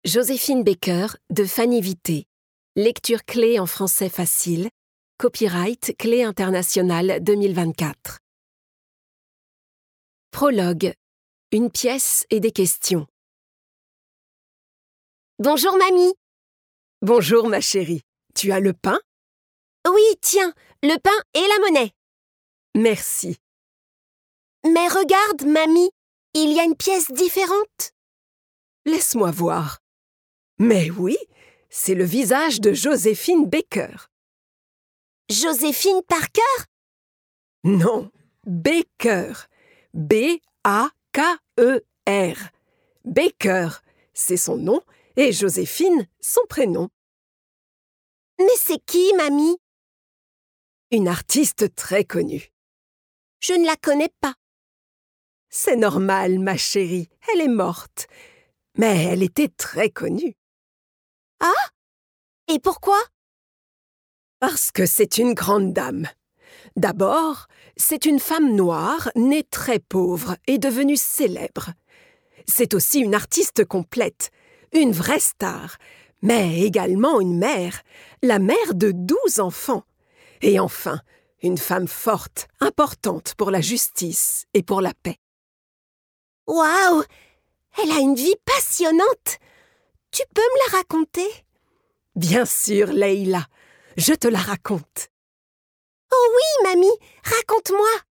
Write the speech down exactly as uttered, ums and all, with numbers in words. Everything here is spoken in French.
Joséphine Baker de Fanny Vité. Lecture clé en français facile. Copyright Clé internationale deux mille vingt-quatre. Prologue. Une pièce et des questions. Bonjour, mamie. Bonjour, ma chérie. Tu as le pain? Oui, tiens, le pain et la monnaie. Merci. Mais regarde, mamie, il y a une pièce différente. Laisse-moi voir. Mais oui, c'est le visage de Joséphine Baker. Joséphine Parker? Non, Baker. B A K E R. Baker, c'est son nom, et Joséphine, son prénom. Mais c'est qui, mamie? Une artiste très connue. Je ne la connais pas. C'est normal, ma chérie, elle est morte. Mais elle était très connue. Ah? Et pourquoi? Parce que c'est une grande dame. D'abord, c'est une femme noire, née très pauvre et devenue célèbre. C'est aussi une artiste complète, une vraie star, mais également une mère, la mère de douze enfants. Et enfin, une femme forte, importante pour la justice et pour la paix. Waouh! Elle a une vie passionnante! Tu peux me la raconter? Bien sûr, Leïla, je te la raconte. Oh oui, mamie, raconte-moi!